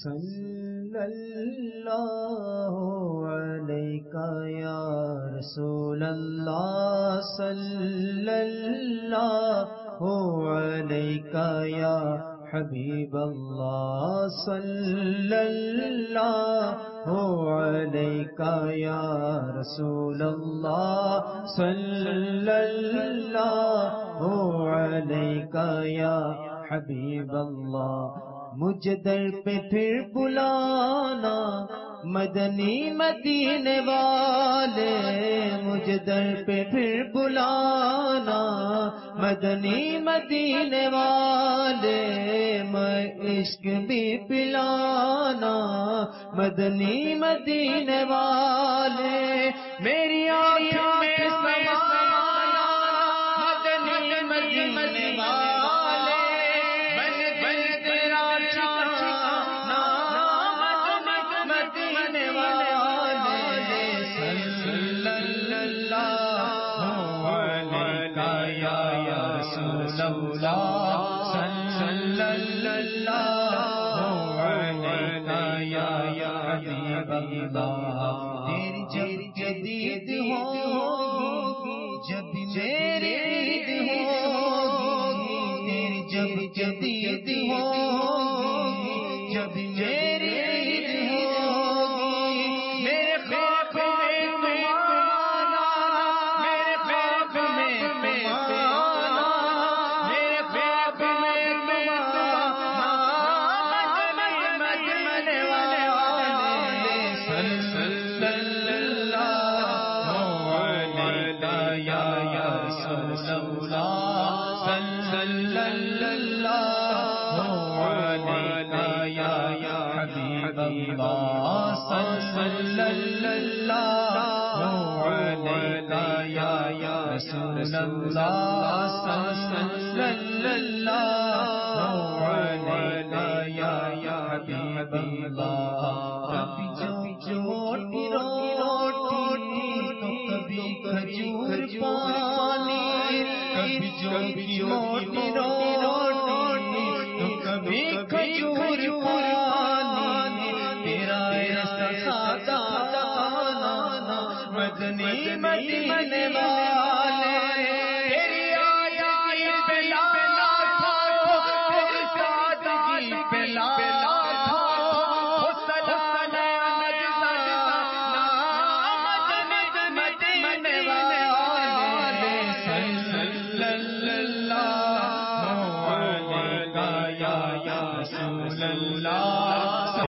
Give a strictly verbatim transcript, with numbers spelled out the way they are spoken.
صلی اللہ علیکہ یا رسول اللہ، صلی اللہ علیکہ یا حبیب اللہ، صلی اللہ علیکہ یا رسول اللہ، صلی اللہ علیکہ یا حبیب اللہ۔ مجھے در پہ پھر بلانا مدنی مدینے والے، مجھے در پہ پھر بلانا مدنی مدینے والے، میں عشق بھی پلانا مدنی مدینے والے، میری آنکھوں میں سمانا مدنی مدینے والے، بن بن تیرا ٹھکانا مدینے والے، صلی اللہ علیکہ یا رسول اللہ، صلی اللہ علیکہ یا حبیب اللہ۔ تیری جب جدید ہوگی، جب میری عید ہوگی، تیری جب جدید ہوگی، جب میری عید ہوگی، میرے خواب میں تم آنا، میرے خواب میں تم آنا، میرے خواب میں تم آنا مدینے والے، صلی اللہ علیکہ یا رسول اللہ، صلی اللہ علیکہ یا حبیب اللہ، صلی اللہ علیکہ یا رسول اللہ، صلی اللہ علیکہ یا حبیب اللہ۔ کبھی جو موٹی روٹی تو کبھی کھجور پانی، کبھی جو موٹی روٹی تو کبھی کھجور پانی، تیرا ایسا سادہ مدنی مدینے والا